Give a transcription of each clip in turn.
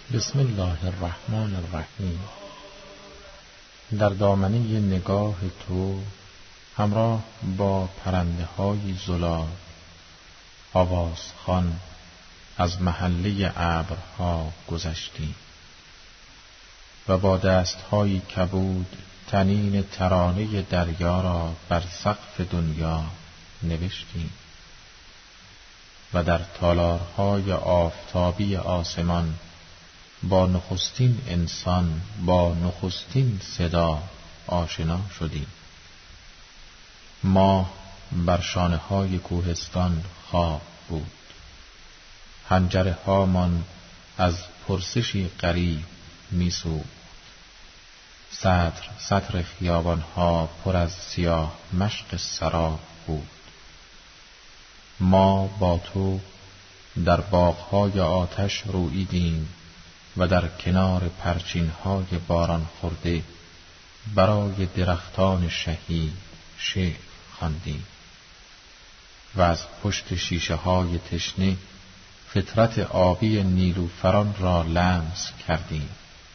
بسم الله الرحمن الرحیم. در دامنه نگاه تو همراه با پرنده های زلال آوازخوان از محله ابرها گذشتیم و با دست‌های کبود طنین ترانه دریا را بر سقف دنیا نوشتیم و در تالارهای آفتابی آسمان با نخستین انسان، با نخستین صدا آشنا شدیم. ماه بر شانه‌های کوهستان خواب بود. حنجره هامان از پرسشی غریب می‌سوخت. سطر خیابان‌ها پر از سیاه مشق سراب بود. ما با تو در باغ‌های آتش روییدیم و در کنار پرچین‌های باران خورده برای درختان شهید شعر خواندیم و از پشت شیشه‌های تشنه فطرت آبی نیلوفران را لمس کردیم.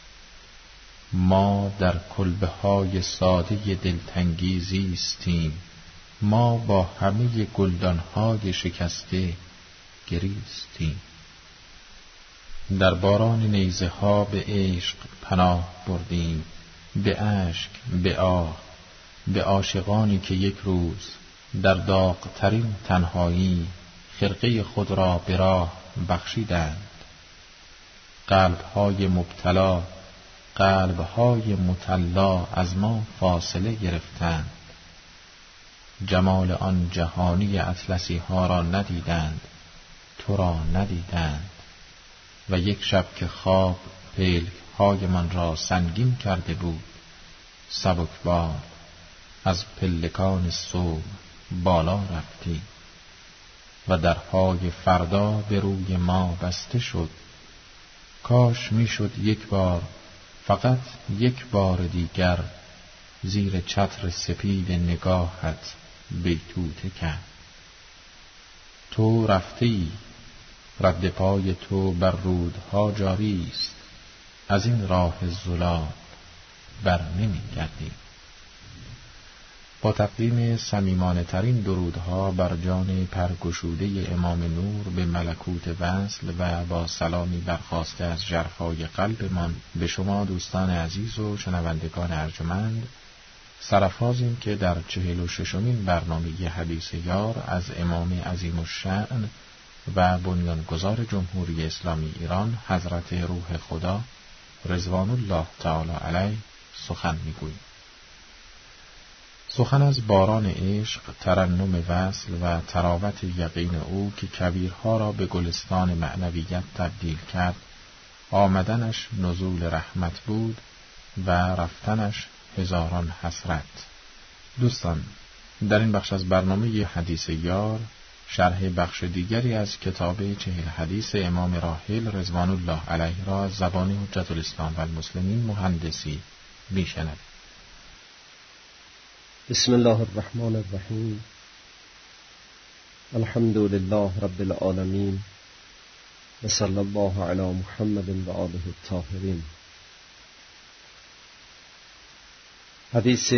ما در کلبه‌های ساده دلتنگی زیستیم. ما با همه گلدان‌های شکسته گریستیم. در باران نیزه ها به عشق پناه بردیم، به اشک، به آه، به عاشقانی که یک روز در داغ‌ترین تنهایی خرقه خود را به راه بخشیدند. قلب‌های مبتلا، قلب‌های مطلا از ما فاصله گرفتند. جمال آن جهانی اطلسی ها را ندیدند، تو را ندیدند و یک شب که خواب پلک‌های من را سنگین کرده بود، سبکبار از پلکان صبح بالا رفتی و درهای فردا به روی ما بسته شد. کاش میشد یک بار، فقط یک بار دیگر زیر چتر سپید نگاهت بیتوته کرد. تو رفتی، رد پای تو بر رودها جاری است، از این راه زلال بر نمی گردی. با تقدیم صمیمانه ترین درودها بر جان پرگشوده امام نور به ملکوت وصل و با سلامی برخاسته از ژرفای قلبمان به شما دوستان عزیز و شنوندگان ارجمند، سرافرازیم که در 46مین برنامه حدیث یار از امام عظیم الشأن و بنیانگذار جمهوری اسلامی ایران حضرت روح خدا رضوان الله تعالی علیه سخن میگوییم. سخن از باران عشق، ترنم وصل و تراوت یقین او که کویرها را به گلستان معنویت تبدیل کرد. آمدنش نزول رحمت بود و رفتنش هزاران حسرت. دوستان، در این بخش از برنامه حدیث یار شرح بخش دیگری از کتاب 40 حدیث امام راحل رضوان الله علیه را از زبان حجت الاسلام و المسلمین مهندسی میشنوید. بسم الله الرحمن الرحیم. الحمد لله رب العالمین و صلی الله علی محمد و آله الطاهرین. حدیث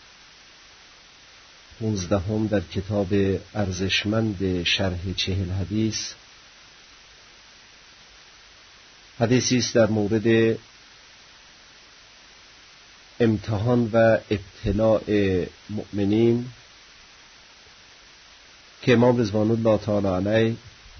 15 در کتاب ارزشمند شرح 40 حدیث، حدیثی است در مورد امتحان و ابتلاء مؤمنین که امام رضوان الله تعالی علیه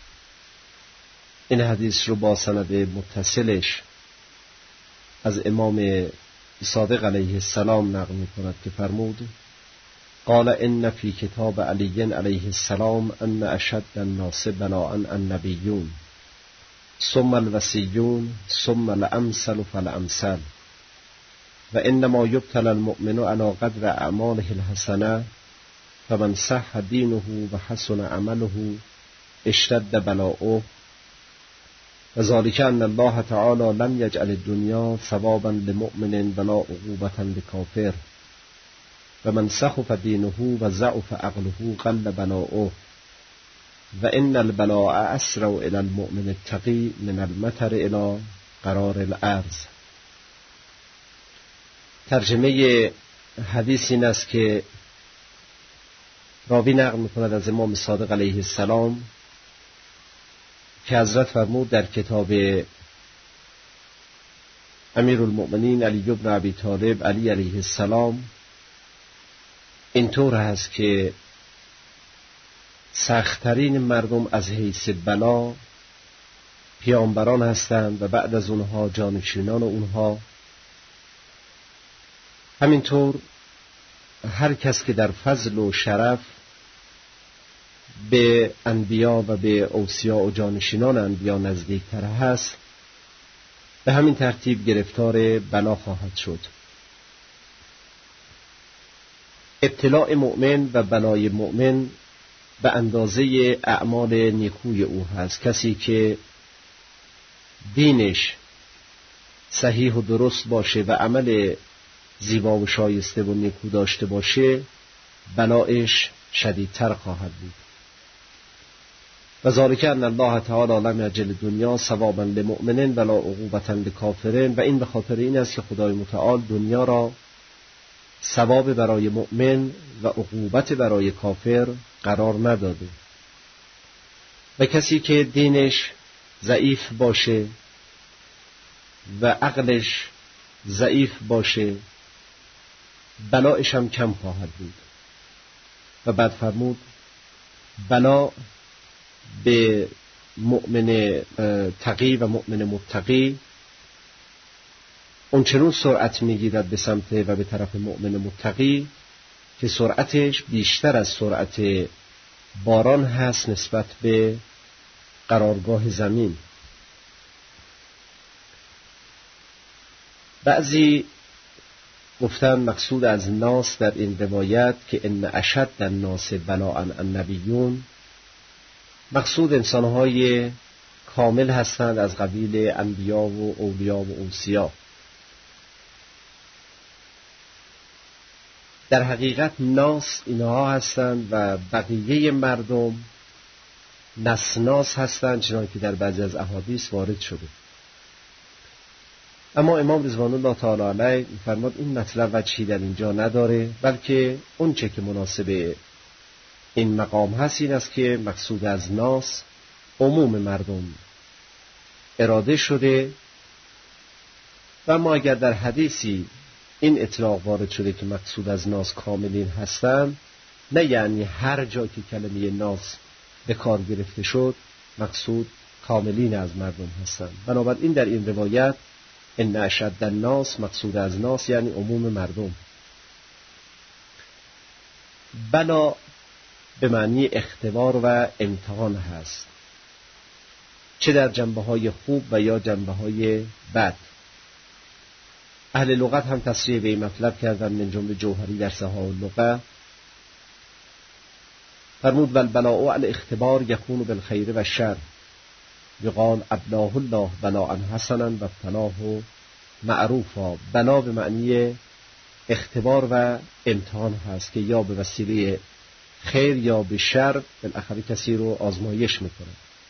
این حدیث رو با سند متصلش از امام صادق علیه السلام نقل می‌کند که فرمود: قال ان فی کتاب علی علیه السلام ان اشد الناس بلاء النبیون ثم الوصیون ثم الامثل فالامثل و انما یبتلی المؤمن علی قدر اعماله الحسنه فمن صح دینه و حسن عمله اشتد بلاؤه و ذلک ان الله تعالی لم یجعل الدنیا ثوابا لمؤمن ولا عقوبة لکافر و من سخف دینه و ضعف عقله قل بلاؤه و ان البلاء اسرع الى المؤمن التقی من المطر الى قرار الارض. ترجمه حدیث این است که راوی نقل می‌کند از امام صادق علیه السلام که حضرت فرمود در کتاب امیرالمؤمنین علی بن ابی طالب علی علیه السلام اینطور هست که سخت‌ترین مردم از حیث بلا پیامبران هستند و بعد از اونها جانشینان اونها. همینطور هر کس که در فضل و شرف به انبیا و به اوصیا و جانشینان انبیا نزدیکتر هست، به همین ترتیب گرفتار بلا خواهد شد. ابتلاء مؤمن و بلای مؤمن به اندازه اعمال نیکوی او هست. کسی که دینش صحیح و درست باشه و عمل زیبا و شایسته و نیکو داشته باشه، بلایش شدیدتر خواهد بود. و ذالک ان الله تعالی لم یجعل دنیا ثوابا لمؤمن ولا عقوبة لکافرین، و این به خاطر این است که خدای متعال دنیا را ثواب برای مؤمن و عقوبت برای کافر قرار نداده. و کسی که دینش ضعیف باشه و عقلش ضعیف باشه، بلایش هم کم خواهد بود. و بعد فرمود بلا به مؤمن تقی و مؤمن متقی اونچنون سرعت میگیرد به سمت و به طرف مؤمن متقی که سرعتش بیشتر از سرعت باران هست نسبت به قرارگاه زمین. بعضی گفتن مقصود از ناس در این روایت که ان اشد الناس بلاء النبیون، مقصود انسانهای کامل هستند از قبیل انبیا و اولیا و اوصیا. در حقیقت ناس اینها هستند و بقیه مردم نسناس هستند، چنانکه در بعضی از احادیث وارد شده. اما امام رضوان الله تعالی علیه فرمود این مطلب وجهی در اینجا نداره، بلکه اون چه که مناسب این مقام هست این است که مقصود از ناس عموم مردم اراده شده. و اما اگر در حدیثی این اطلاق وارد شده که مقصود از ناس کاملین هستند، نه یعنی هر جا که کلمه ناس به کار گرفته شد مقصود کاملین از مردم هستند. بنابراین در این روایت ان اشد الناس، مقصود از ناس یعنی عموم مردم. بلا به معنی اختبار و امتحان هست، چه در جنبه‌های خوب و یا جنبه‌های بد. اهل لغت هم تصریح به این مطلب کردن، من جمله جوهری در صحاح اللغة فرمود والبلاء الاختبار یکون بالخیر و شر، یقال ابلاه الله بلاء حسنا و ابتلاه معروفا. بلا به معنی اختبار و امتحان هست که یا به وسیله خیر یا به شر بالاخره کسی رو آزمایش میکنه.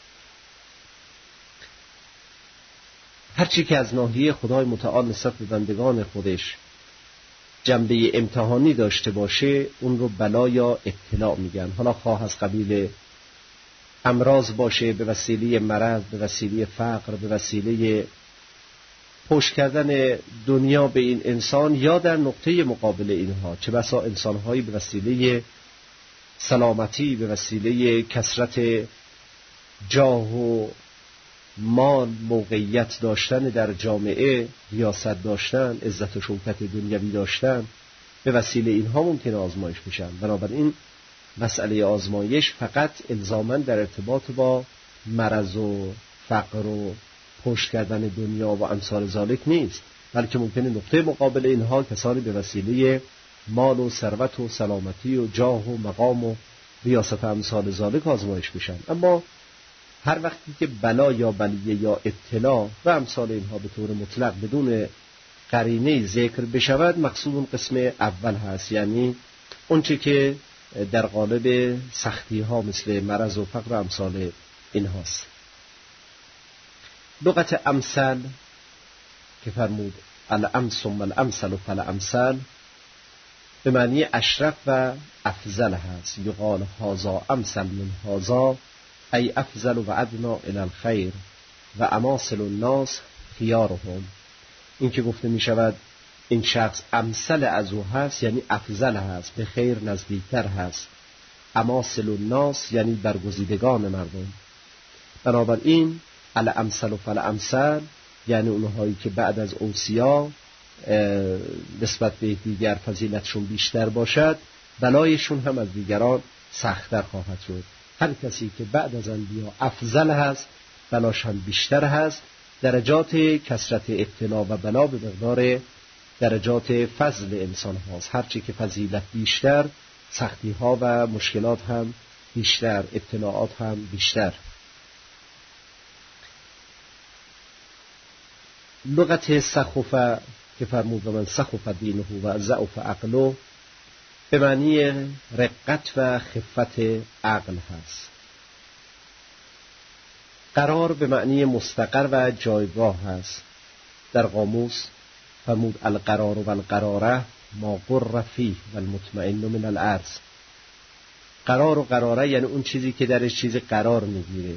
هرچی که از ناحیه خدای متعال نسبت به بندگان خودش جنبه امتحانی داشته باشه اون رو بلا یا ابتلا میگن. حالا خواه از قبیل امراض باشه، به وسیله مرض، به وسیله فقر، به وسیله پشت کردن دنیا به این انسان، یا در نقطه مقابل اینها چه بسا انسانهایی به وسیله سلامتی، به وسیله کثرت جاه و مال، موقعیت داشتن در جامعه، ریاست داشتن، عزت و شوکت دنیوی داشتن، به وسیله اینها ممکنه آزمایش بشن. بنابراین مسئله آزمایش فقط الزاماً در ارتباط با مرض و فقر و پشت کردن دنیا و امثال ذالک نیست، بلکه ممکنه نقطه مقابل اینها کسانی به وسیله مال و ثروت و سلامتی و جاه و مقام و ریاست امثال ذالک آزمایش بشن. اما هر وقتی که بلا یا بلیه یا ابتلا و امثال اینها به طور مطلق بدون قرینه ذکر بشود، مقصود اون قسم اول هست، یعنی اون چه که در قالب سختی ها مثل مرض و فقر و امثال این هاست. لغت امثل که فرمود الامثل ثم الامثل فالامثل به معنی اشرف و افضل هست. یقال هذا امثل من هذا ای افضل و ادنا الی الخیر و اماثل الناس خیارهم. این که گفته می شود این شخص امثل از او هست یعنی افضل هست، به خیر نزدیکتر هست. اماثل الناس یعنی برگزیدگان مردم. بنابراین الامثل و فالامثل یعنی اونهایی که بعد از اوصیا نسبت به دیگر فضیلتشون بیشتر باشد، بلایشون هم از دیگران سخت‌تر خواهد شد. هر کسی که بعد از انبیا افضل هست بلاش هم بیشتر هست. درجات کثرت ابتلا و بلا به مقدار درجات فضل انسان هاست. هرچی که فضیلت بیشتر، سختی ها و مشکلات هم بیشتر، ابتلاعات هم بیشتر. لغت سخف که فرمود من سخف دینه و ضعف عقله به معنی رقت و خفت عقل هست. قرار به معنی مستقر و جایگاه هست. در قاموس فرمود القرار و القراره ما قر فیه و المطمئن من الارض. قرار و قراره یعنی اون چیزی که درش چیز قرار میگیره،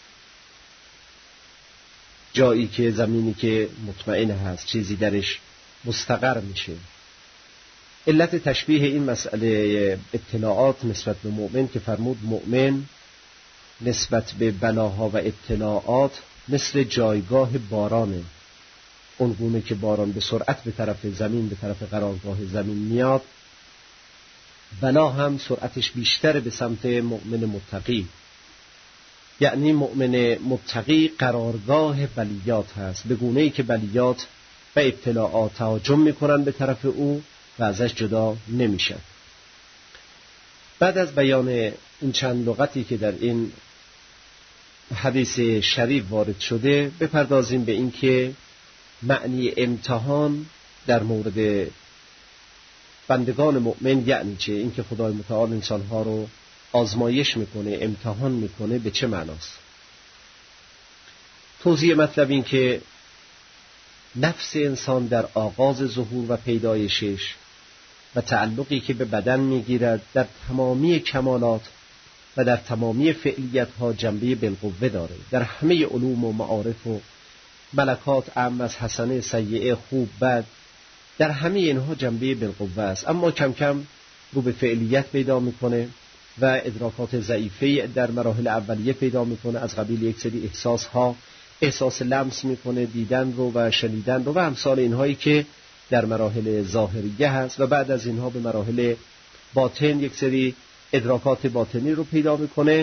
جایی که زمینی که مطمئن هست، چیزی درش مستقر میشه. علت تشبیه این مسئله ابتلاعات نسبت به مؤمن که فرمود مؤمن نسبت به بلاها و ابتلاعات مثل جایگاه بارانه. اونگونه که باران به سرعت به طرف زمین، به طرف قرارگاه زمین میاد، بلا هم سرعتش بیشتر به سمت مؤمن متقی. یعنی مؤمن متقی قرارگاه بلیات هست، به گونه‌ای که بلیات و ابتلاعات تهاجم میکنن به طرف او و ازش جدا نمیشن. بعد از بیان این چند لغتی که در این حدیث شریف وارد شده، بپردازیم به این که معنی امتحان در مورد بندگان مؤمن یعنی چه؟ این که خدای متعال انسانها رو آزمایش میکنه، امتحان میکنه، به چه معناست؟ توضیح مطلب این که نفس انسان در آغاز ظهور و پیدایشش و تعلقی که به بدن میگیرد در تمامی کمالات و در تمامی فعلیت‌ها جنبه بالقوه داره. در همه علوم و معارف و ملکات، اعم از حسنه، سیئه، خوب، بد، در همه اینها جنبه بالقوه است. اما کم کم رو به فعلیت پیدا میکنه و ادراکات ضعیفه در مراحل اولیه پیدا میکنه، از قبیل یک سری احساس لمس میکنه، دیدن رو و شنیدن رو و امثال اینهایی که در مراحل ظاهریه هست، و بعد از اینها به مراحل باطن یک سری ادراکات باطنی رو پیدا میکنه،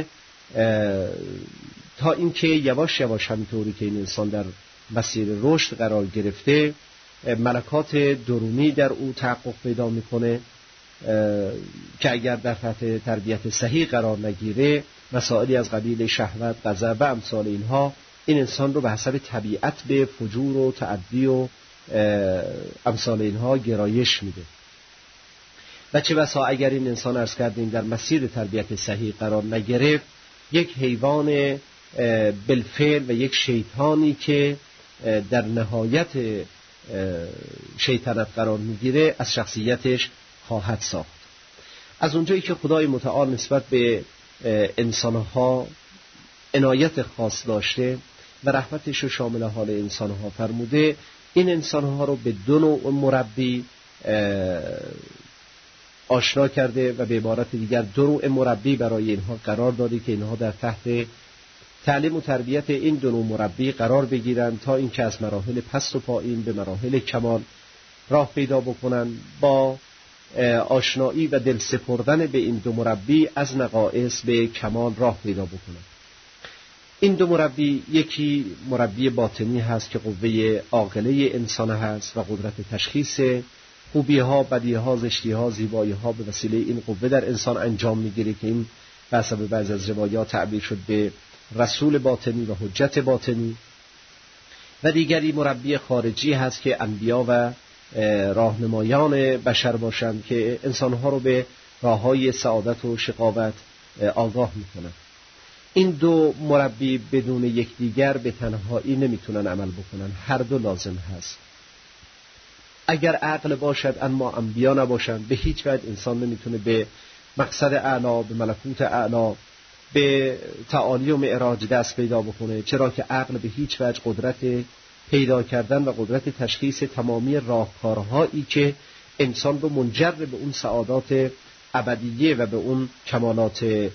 تا اینکه یواش یواش همینطوری که این انسان در مسیر رشد قرار گرفته، ملکات درونی در او تحقق پیدا میکنه که اگر در تحت تربیت صحیح قرار نگیره، مسائلی از قبیل شهوت، غضب و امثال اینها این انسان رو به حسب طبیعت به فجور و تعدی و امثال اینها گرایش میده. و چه بسا اگر این انسان عرض کردیم در مسیر تربیت صحیح قرار نگرفت، یک حیوان بالفعل و یک شیطانی که در نهایت شیطنت قرار میگیره از شخصیتش خواهد ساخت. از اونجایی که خدای متعال نسبت به انسانها عنایت خاص داشته و رحمتش رو شامل حال انسانها فرموده، این انسانها رو به دو نوع مربی آشنا کرده و به عبارت دیگر دو نوع مربی برای اینها قرار داده که اینها در تحت تعلیم و تربیت این دو نوع مربی قرار بگیرن تا اینکه از مراحل پست و پایین به مراحل کمال راه پیدا بکنن. با آشنایی و دل سپردن به این دو مربی از نقائص به کمال راه پیدا بکنن. این دو مربی، یکی مربی باطنی هست که قوه عاقله انسان هست و قدرت تشخیص خوبی ها، بدی ها، زشتی ها، زیبایی ها به وسیله این قوه در انسان انجام میگیره که این به حسب بعضی از روایات تعبیر شد به رسول باطنی و حجت باطنی. و دیگری مربی خارجی هست که انبیا و راهنمایان بشر باشند که انسانها رو به راههای سعادت و شقاوت آگاه میکنند. این دو مربی بدون یکدیگر به تنهایی نمیتونن عمل بکنن، هر دو لازم هست. اگر عقل باشد اما انبیا نباشن، به هیچ وجه انسان نمیتونه به مقصد اعلی، به ملکوت اعلی، به تعالی و معراج دست پیدا بکنه، چرا که عقل به هیچ وجه قدرت پیدا کردن و قدرت تشخیص تمامی راهکارهایی که انسان رو منجر به اون سعادات ابدیه و به اون کمالات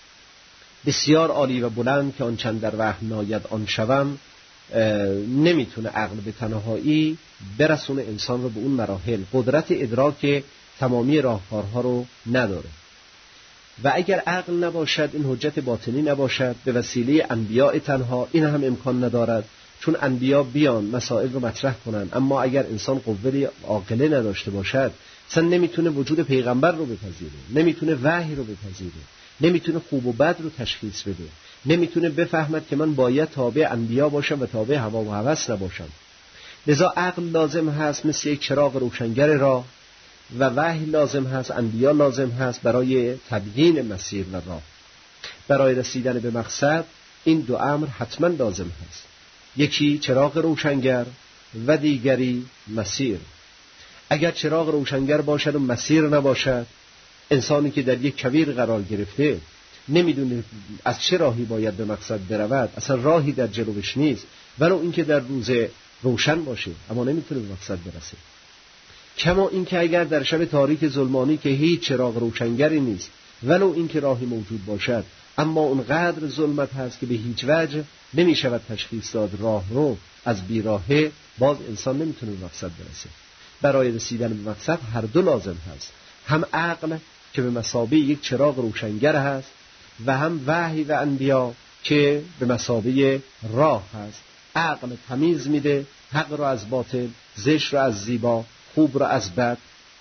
بسیار عالی و بلند که آن چند در وهم ناید آن شوم، نمیتونه عقل به تنهایی برسونه انسان رو به اون مراحل. قدرت ادراک تمامی راهکارها رو نداره. و اگر عقل نباشد، این حجت باطنی نباشد، به وسیله انبیاء تنها این هم امکان ندارد، چون انبیا بیان مسائل رو مطرح کنن، اما اگر انسان قوه عاقله نداشته باشد اصلا نمیتونه وجود پیغمبر رو بپذیره، نمیتونه وحی رو بپذیره، نمیتونه خوب و بد رو تشخیص بده، نمیتونه بفهمد که من باید تابع انبیا باشم و تابع هوا و هوس نباشم. لذا عقل لازم هست مثل یک چراغ روشنگر راه، و وحی لازم هست، انبیا لازم هست برای تبیین مسیر و راه، برای رسیدن به مقصد. این دو امر حتما لازم هست، یکی چراغ روشنگر و دیگری مسیر. اگر چراغ روشنگر باشد و مسیر نباشد، انسانی که در یک کویر قرار گرفته نمیدونه از چه راهی باید به مقصد برود، اصلا راهی در جلوش نیست، ولو اینکه در روز روشن باشه اما نمیتونه به مقصد برسه. کما اینکه اگر در شب تاریک ظلمانی که هیچ چراغ روشنگری نیست، ولو اینکه راهی موجود باشد، اما اونقدر ظلمت هست که به هیچ وجه نمیشود تشخیص داد راه رو از بیراهه، باز انسان نمیتونه به مقصد برسه. برای رسیدن به مقصد هر دو لازم هست، هم عقل که به مثابه یک چراغ روشنگر هست و هم وحی و انبیا که به مثابه راه هست. عقل تمیز میده حق رو از باطل، زشت رو از زیبا، خوب رو از بد.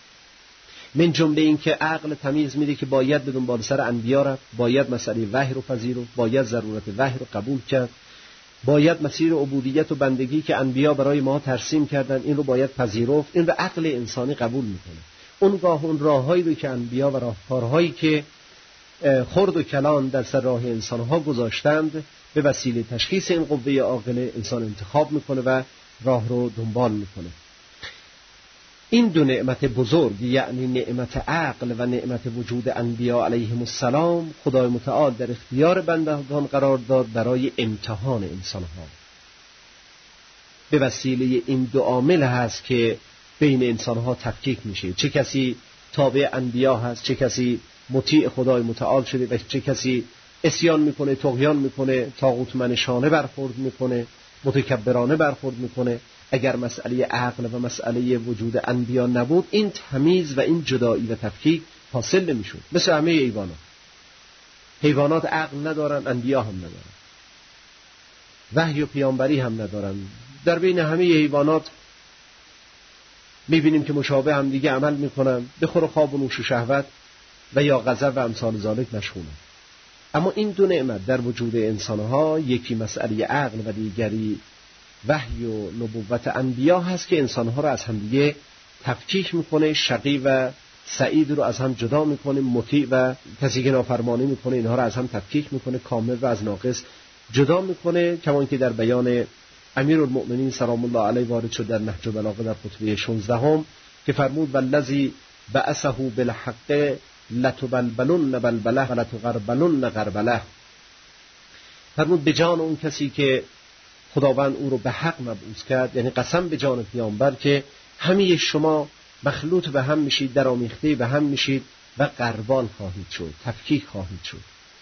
من جمله این که عقل تمیز میده که باید به دنبال سر انبیا رفت، باید مسئله وحی رو پذیرفت، باید ضرورت وحی رو قبول کرد، باید مسیر عبودیت و بندگی که انبیا برای ما ترسیم کردن این رو باید پذیرفت. این رو عقل انسانی قبول میکنه. اونگاه اون راههایی رو که انبیا و راهکارهایی که خرد و کلان در سر راه انسانها گذاشتند، به وسیله تشخیص این قوه عاقله انسان انتخاب میکنه و راه رو دنبال میکنه. این دو نعمت بزرگ، یعنی نعمت عقل و نعمت وجود انبیا علیهم السلام، خدای متعال در اختیار بندگان قرار داد برای امتحان انسانها. به وسیله این دو عامل هست که بین انسانها تفکیک میشه، چه کسی تابع انبیا هست، چه کسی مطیع خدای متعال شده و چه کسی عصیان میکنه، طغیان میکنه، طاغوت منشانه برخورد میکنه، متکبرانه برخورد میکنه. اگر مسئله عقل و مسئله وجود انبیا نبود، این تمیز و این جدایی و تفکیک حاصل نمیشد. مثل همه حیوانات عقل ندارن، انبیا هم ندارن، وحی و پیامبری هم ندارن. در بین همه حیوانات میبینیم که مشابه هم دیگه عمل میکنن، به خور و خواب و نوش و شهوت و یا غضب و امثال ذالک مشغولن. اما این دو نعمت در وجود انسانها، یکی مسئله عقل و دیگری وحی و نبوت انبیا هست که انسانها رو از هم دیگه تفکیک میکنه، شقی و سعید رو از هم جدا میکنه، مطیع و کسی که نافرمانی میکنه اینها رو از هم تفکیک میکنه، کامل و از ناقص جدا میکنه. کما اینکه در بیان امیرالمؤمنین سلام الله علیه وارد شد در نهج البلاغه در خطبه 16 که فرمود والذی بعثه بالحق لتبلبلن بلبله و لتغربلن غربله. فرمود به جان اون کسی که خداوند او رو به حق مبعوث کرد، یعنی قسم به جان پیامبر که همه شما مخلوط به هم میشید، درآمیخته به هم میشید و غربال خواهید شد، تفکیک خواهید شد.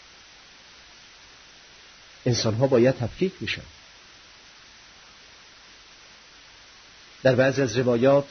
انسان ها باید تفکیک بشن. در بعضی از روایات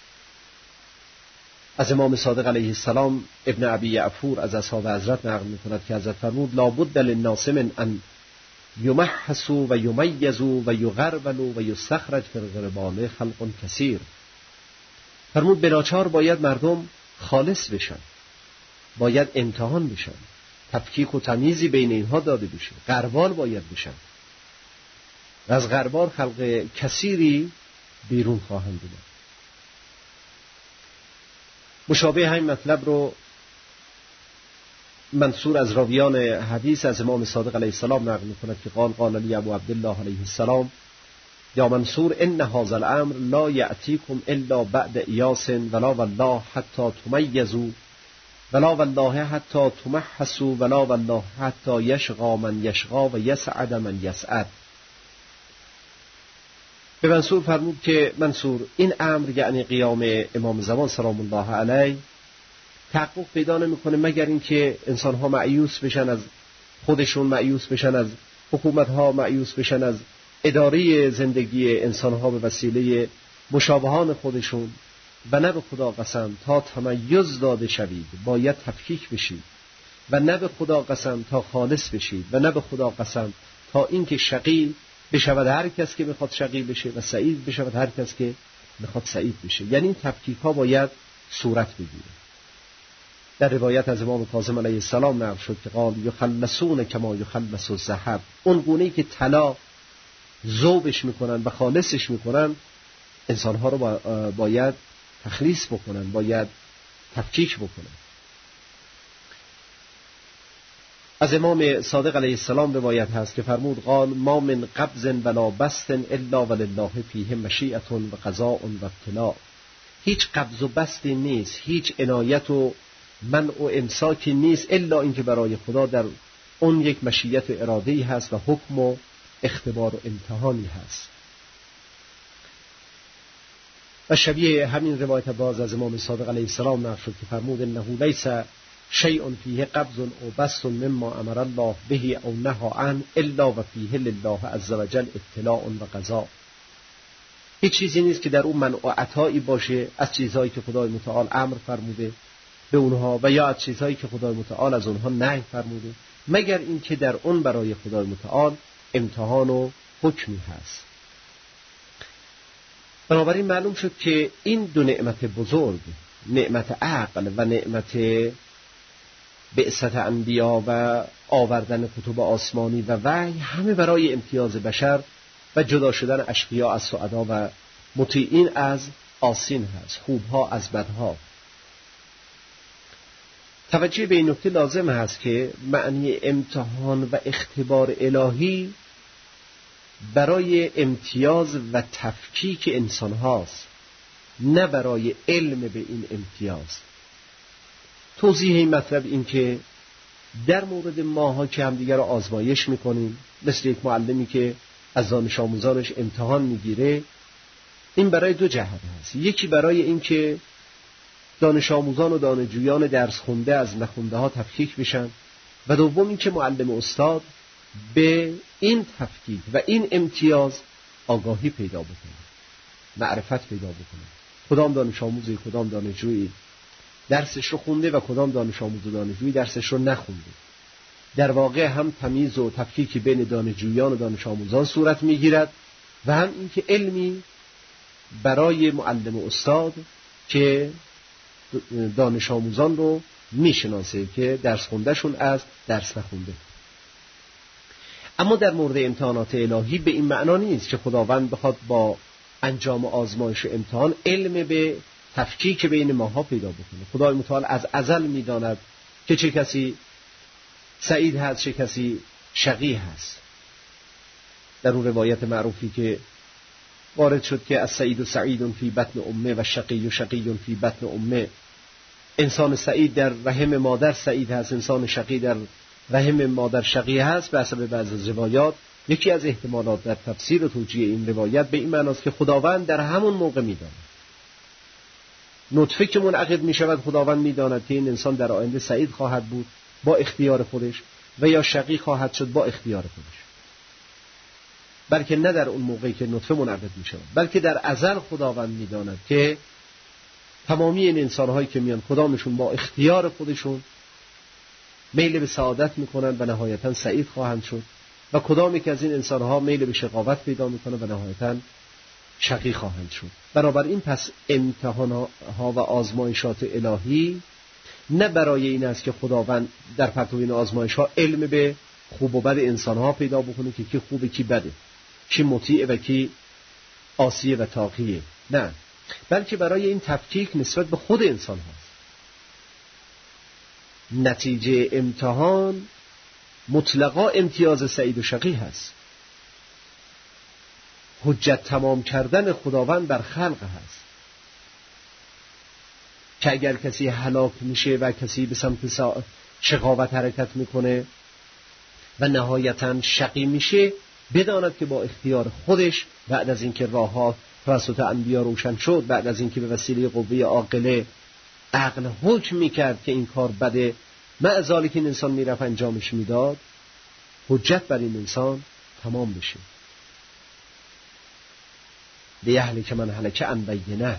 از امام صادق علیه السلام ابن ابی یعفور از اصحاب حضرت نقل می‌کند که حضرت فرمود لابد للناس من ان یمحصوا و یمیزوا و یغربلوا و یستخرج فی الغربال خلق کثیر. فرمود بلاچار باید مردم خالص بشن، باید امتحان بشن، تفکیک و تمیزی بین اینها داده بشه، غربال باید بشن و از غربال خلق کثیری بیرون خواهند بود. مشابه همین مطلب رو منصور از راویان حدیث از امام صادق علیه السلام نقل می‌کند که قال لی ابو عبدالله علیه السلام یا منصور ان هذا الامر لا یأتیکم الا بعد ایاس ولا والله حتی تمیزوا ولا والله حتی تمحصوا ولا والله حتی یشقى من یشقى و یسعد من یسعد. به منصور فرمود که منصور این امر یعنی قیام امام زمان سلام الله علیه تحقق پیدا نمی‌کنه مگر اینکه انسان‌ها مایوس بشن از خودشون، مایوس بشن از حکومت‌ها، مایوس بشن از اداره زندگی انسان‌ها به وسیله مشابهان خودشون و نه به خدا قسم تا تمیز داده شوید باید تفکیک بشید و نه به خدا قسم تا خالص بشید و نه به خدا قسم تا اینکه شقی بشود هر کس که میخواد شقی بشه و سعید بشود هر کس که میخواد سعید بشه. یعنی این تفکیک‌ها باید صورت بگیره. در روایت از امام کاظم علیه السلام نقل شد که قال یخلصون کما یخلص الذهب، اون گونه‌ای که طلا ذوبش میکنن و خالصش میکنن انسانها رو باید تخلیص بکنن، باید تفکیک بکنن. از امام صادق علیه السلام روایت هست که فرمود قال ما من قبض ولا بسط الا ولله فیه مشیئة و قضاء و ابتلاء. هیچ قبض و بسطی نیست، هیچ عنایت و منع و امساکی نیست الا اینکه برای خدا در اون یک مشیت و اراده‌ای هست و حکم و اختبار و امتحانی هست. و شبیه همین روایت باز از امام صادق علیه السلام نقل شد که فرمود انه لیس شیء فیه قبض او بسط مما امر الله به او نهى عنه الا و فیه لله عز وجل ابتلاء و قضاء. هیچ چیزی نیست که در اون منع و عطایی باشه از چیزهایی که خدای متعال امر فرموده به اونها و یا از چیزهایی که خدای متعال از اونها نهی فرموده مگر اینکه در اون برای خدای متعال امتحان و حکمی هست. بنابراین معلوم شد که این دو نعمت بزرگ، نعمت عقل و نعمت بعثت انبیا و آوردن کتب آسمانی و وحی، همه برای امتیاز بشر و جدا شدن اشقیا از سعدا و مطیعین از عاصین هست، خوبها از بدها. توجه به این نکته لازم هست که معنی امتحان و اختبار الهی برای امتیاز و تفکیک انسان هاست، نه برای علم به این امتیاز. توضیح این مطلب این که در مورد ماها که همدیگر رو آزمایش میکنیم، مثل یک معلمی که از دانش آموزانش امتحان میگیره، این برای دو جهت هست. یکی برای این که دانش آموزان و دانشجویان درس خونده از نخونده ها تفکیک بشن و دوم این که معلم استاد به این تفکیک و این امتیاز آگاهی پیدا بکنه، معرفت پیدا بکنه. کدام دانش آموزی کدام دانشجویی درسش رو خونده و کدام دانش آموز و دانشجویی درسش رو نخونده. در واقع هم تمیز و تفکیکی بین دانشجویان و دانش آموزان صورت میگیرد و هم این که علمی برای معلم استاد که دانش آموزان رو میشناسه که درس خوندهشون از درس نخونده. اما در مورد امتحانات الهی به این معنا نیست که خداوند بخواد با انجام آزمایش و امتحان علم به تفکیک بین ماها پیدا بکنه. خدای متعال از ازل میداند که چه کسی سعید هست چه کسی شقی هست. در اون روایت معروفی که وارد شد که السعید سعید فی بطن امه و شقی فی بطن امه، انسان سعید در رحم مادر سعید هست، انسان شقی در رحم مادر شقی هست. به حسب بعض از روایات یکی از احتمالات در تفسیر و توجیه این روایت به این معناست که خداوند در همون موقع میداند، نطفه که منعقد میشود خداوند میداند که این انسان در آینده سعید خواهد بود با اختیار خودش و یا شقی خواهد شد با اختیار خودش. بلکه نه در اون موقعی که نطفه منعقد میشود، بلکه در ازل خداوند میداند که تمامی این انسان‌هایی که میان کدامشون با اختیار خودشون میل به سعادت میکنن و نهایتاً سعید خواهند شد و کدامی که از این انسان‌ها میل به شقاوت پیدا میکنن و نهایتاً شقی خواهند شد. بنابراین پس امتحان‌ها و آزمایشات الهی نه برای این است که خداوند در پرتو این آزمایش‌ها علم به خوب و بد انسان‌ها پیدا بکنه که کی خوبه کی بده، کی مطیع و کی عاصیه و طاغیه، نه، بلکه برای این تفکیک نسبت به خود انسان هاست. نتیجه امتحان مطلقا امتیاز سعید و شقی هست. حجت تمام کردن خداوند بر خلق هست که اگر کسی هلاک میشه و کسی به سمت شقاوت حرکت میکنه و نهایتاً شقی میشه، بداند که با اختیار خودش بعد از اینکه راهها توسط انبیا روشن شد، بعد از اینکه به وسیله قوه عاقله عقل حکم میکرد که این کار بده، معذالی که این انسان میرفت انجامش میداد، حجت بر این انسان تمام بشه. لیهلک من هلک عن بینه،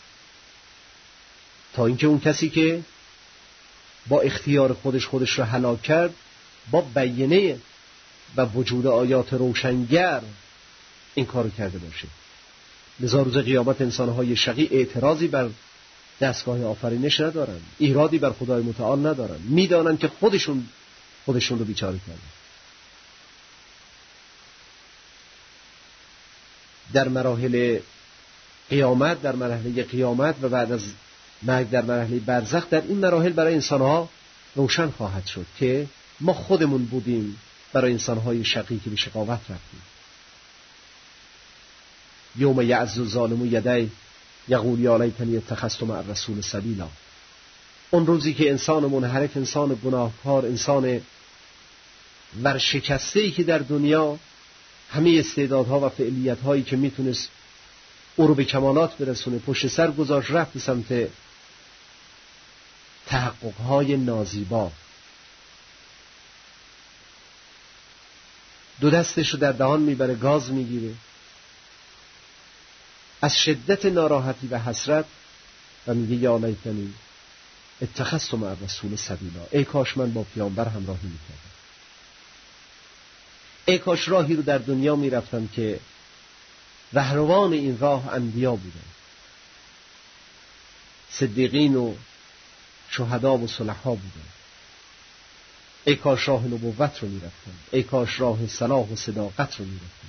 تا اینکه اون کسی که با اختیار خودش رو هلاک کرد با بینه و وجود آیات روشنگر این کارو کرده باشه. لذا روز قیامت انسانهای شقی اعتراضی بر دستگاه آفرینش ندارن، ایرادی بر خدای متعال ندارن، میدانن که خودشون رو بیچاره کردن. در مراحل قیامت و بعد از مرگ در مرحله برزخ، در این مراحل برای انسانها روشن خواهد شد که ما خودمون بودیم برای انسانهای شقی که به شقاوت رفتیم. یوم یعض الظالم یدیه یقول یا لیتنی اتخذت مع الرسول سبیلا. اون روزی که انسان منحرف، انسان گناهکار، انسان ورشکسته‌ای که در دنیا همه استعدادها و فعالیت‌هایی که میتونست او رو به کمالات برسونه پشت سر گذاشت، رفت به سمت تحقق‌های نازیبا. دو دستش رو در دهان میبره، گاز میگیره از شدت ناراحتی و حسرت و میگه یا لیتنی اتخذت مع الرسول سبیلا. ای کاش من با پیامبر همراهی میکردم، ای کاش راهی رو در دنیا میرفتم که رهروان این راه انبیا بودن، صدیقین و شهدا و صلحا بودن. ای کاش راه نبوت رو میرفتم، ای کاش راه صلاح و صداقت رو میرفتم.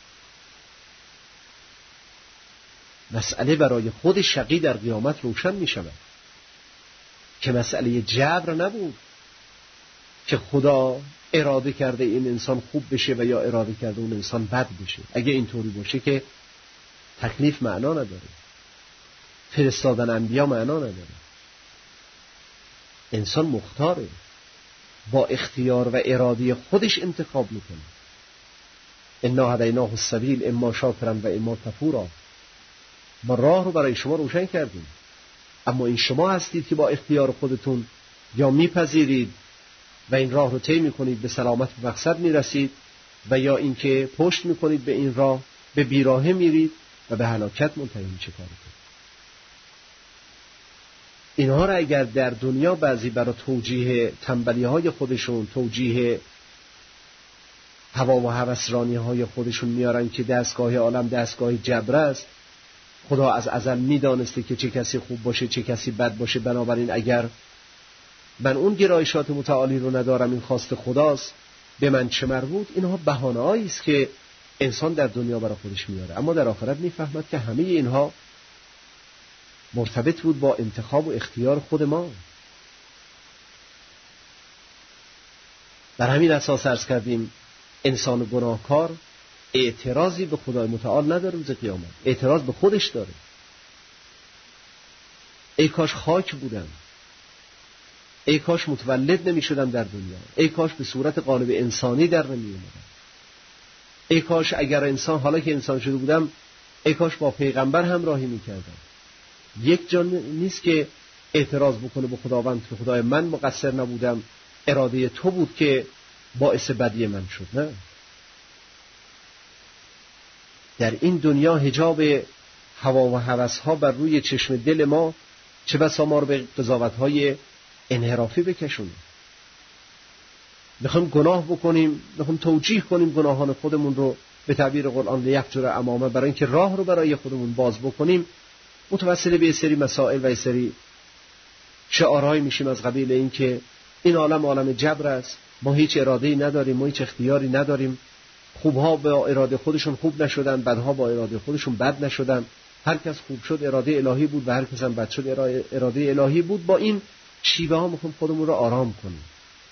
مسئله برای خود شقی در قیامت روشن می شود که مسئله جبر نبود که خدا اراده کرده این انسان خوب بشه و یا اراده کرده اون انسان بد بشه. اگه اینطوری باشه که تکلیف معنا نداره، فرستادن انبیا معنا نداره. انسان مختاره، با اختیار و اراده خودش انتخاب میکنه. انا هدیناه السبیل اما شاکرا و اما کفورا. ما راه رو برای شما روشن کردیم، اما این شما هستید که با اختیار خودتون یا میپذیرید و این راه رو طی میکنید به سلامت و مقصد میرسید، و یا اینکه پشت میکنید به این راه، به بیراهه میرید و به هلاکت منتهی میشه کارتون. اینها را اگر در دنیا بعضی برای توجیه تنبلی های خودشون، توجیه هوا و هوسرانی های خودشون میارن که دستگاه عالم دستگاه جبر است، خدا از ازل میدانسته که چه کسی خوب باشه چه کسی بد باشه، بنابراین اگر من اون گرایشات متعالی رو ندارم، این خواست خداست، به من چه مربوط. اینها بهانه‌ای است که انسان در دنیا برای خودش میاره، اما در آخرت میفهمد که همه اینها مرتبط بود با انتخاب و اختیار خود ما. بر همین اساس عرض کردیم انسان گناهکار اعتراضی به خدای متعال نداره روز قیامت، اعتراض به خودش داره. ای کاش خاک بودم، ای کاش متولد نمی شدم در دنیا، ای کاش به صورت قالب انسانی در نمی اومدم، ای کاش اگر انسان، حالا که انسان شده بودم، ای کاش با پیغمبر همراهی می کردم. یک جا نیست که اعتراض بکنه به خداوند که خدای من مقصر نبودم، اراده تو بود که باعث بدی من شد. نه، در این دنیا حجاب هوا و هوس‌ها بر روی چشم دل ما چه بسا ما رو به قضاوت‌های انحرافی بکشونه. میخوایم گناه بکنیم، میخوایم توجیه کنیم گناهان خودمون رو، به تعبیر قرآن لیفجر امامه، برای اینکه راه رو برای خودمون باز بکنیم، متوسل به سری مسائل و سری شعارهای میشیم از قبیل این که این عالم جبر است، ما هیچ اراده‌ای نداریم، ما هیچ اختیاری نداریم، خوبها با اراده خودشون خوب نشدن، بدها با اراده خودشون بد نشدن، هر کس خوب شد اراده الهی بود و هر کس هم بد شد اراده الهی بود. با این شیوه ها میخوام خودمون رو آرام کنیم،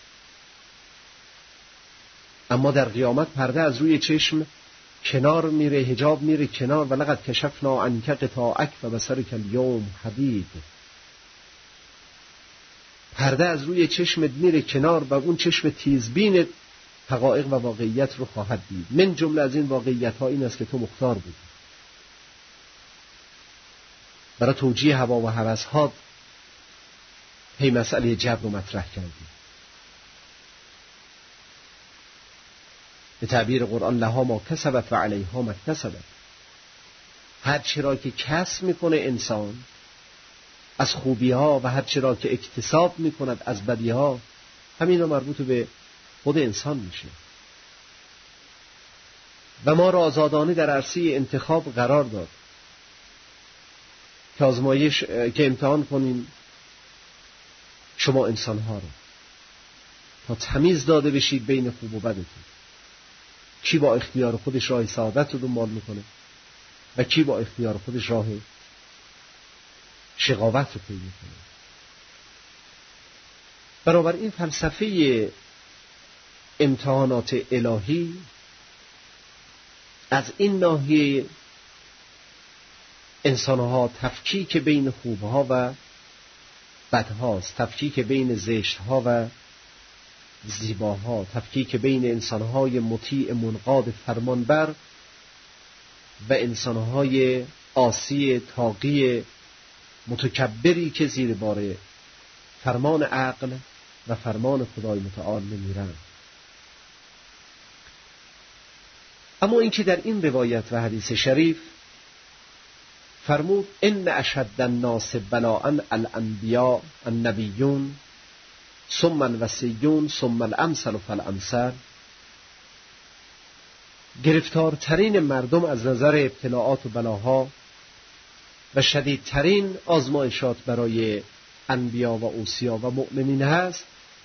اما در قیامت پرده از روی چشم کنار میره، حجاب میره کنار. ولقد کشفنا عنک غطاءک فبصرک الیوم حدید. پرده از روی چشمت میره کنار و اون چشم تیزبینت حقایق و واقعیت رو خواهد دید. من جمله از این واقعیت ها این است که تو مختار بودی. برای توجیه هوا و هوس ها هی مسئله جبر رو مطرح کردی. به تعبیر قرآن لها ما کسبت و علیها ما اکتسبت. هر چی را که کسب میکنه انسان از خوبی ها و هر چی را که اکتساب میکند از بدی ها، همین را مربوط به خود انسان میشه. و ما را آزادانه در عرصه انتخاب قرار داد که آزمایش که امتحان کنیم شما انسان ها رو، تا تمیز داده بشید بین خوب و بدتون. کی با اختیار خودش راه سعادت رو دنبال میکنه و کی با اختیار خودش راه شقاوت رو طی میکنه. بنابراین فلسفه امتحانات الهی از این ناحیه انسانها تفکیک بین خوبها و بدهاست، تفکیک بین زشتها و زیباها، تفکیک بین انسانهای مطیع منقاد فرمانبر و انسانهای عاصی طاغی متکبری که زیر بار فرمان عقل و فرمان خدای متعال نمیرند. اما اینکه در این روایت و حدیث شریف فرمود ان اشد الناس بلاء الانبیاء النبیون ثم الوصیون ثم الامثل فالامثل، گرفتارترین مردم از نظر ابتلاعات و بلاها و شدیدترین آزمایشات برای انبیا و اوصیا و مؤمنین هست.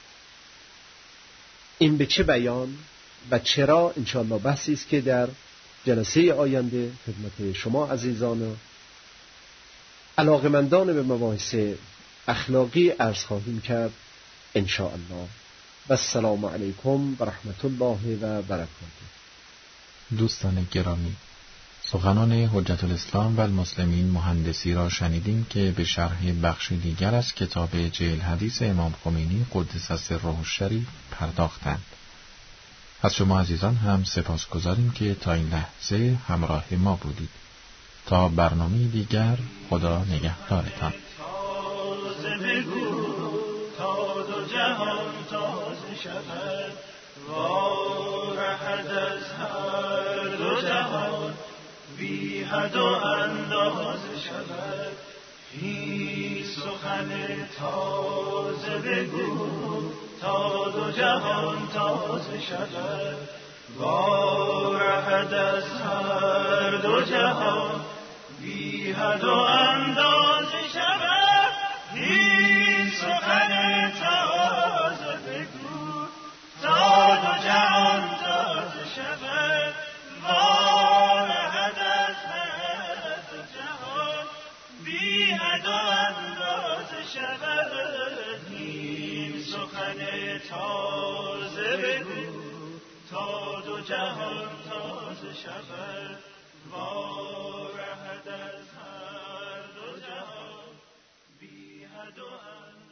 این به چه بیان و چرا؟ انشاءالله بحثی است که در جلسه آینده خدمت شما عزیزان علاقمندان به مباحث اخلاقی عرض خواهیم کرد انشاءالله. و السلام علیکم و رحمت الله و برکاته. دوستان گرامی، سخنان حجت الاسلام و المسلمین مهندسی را شنیدیم که به شرح بخش دیگر از کتاب جیل حدیث امام خمینی قدس سره الشریف پرداختند. از شما عزیزان هم سپاسگزاریم که تا این لحظه همراه ما بودید. تا برنامه دیگر، خدا نگهدارتان. تا دو جهان تازه شود، وارهد از هر دو جهان بی حد و اندازه شود. این سخن تازه بگو تا دو جهان تازه شود، وارهد از هر دو جهان بی حد و اندازه شود. این سخن تازه بگو تا دو جهان تازه شود، وارهد از هر دو جهان بی حد و اندازه شود. این سخن تازه بگو تا دو جهان تازه شود، وارهد از هر دو جهان بی حد و اندازه.